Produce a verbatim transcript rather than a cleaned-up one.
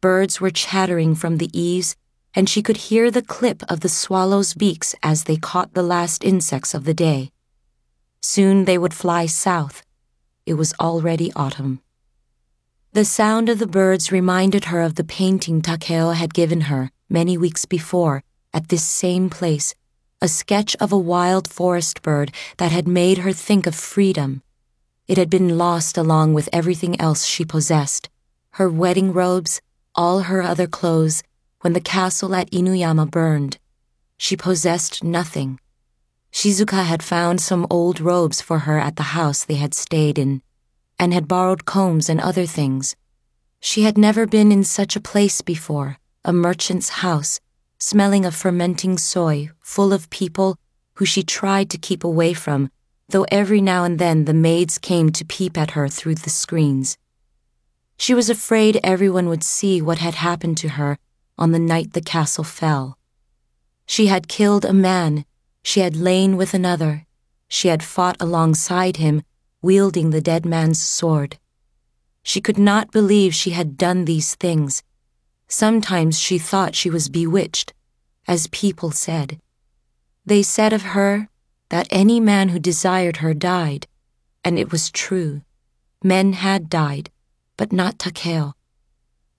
Birds were chattering from the eaves, and she could hear the clip of the swallows' beaks as they caught the last insects of the day. Soon they would fly south. It was already autumn. The sound of the birds reminded her of the painting Takeo had given her many weeks before at this same place, a sketch of a wild forest bird that had made her think of freedom. It had been lost along with everything else she possessed, her wedding robes, all her other clothes, when the castle at Inuyama burned. She possessed nothing. Shizuka had found some old robes for her at the house they had stayed in, and had borrowed combs and other things. She had never been in such a place before, a merchant's house, smelling of fermenting soy, full of people who she tried to keep away from, though every now and then the maids came to peep at her through the screens. She was afraid everyone would see what had happened to her on the night the castle fell. She had killed a man, she had lain with another, she had fought alongside him, wielding the dead man's sword. She could not believe she had done these things. Sometimes she thought she was bewitched, as people said. They said of her that any man who desired her died, and it was true. Men had died, but not Takeo.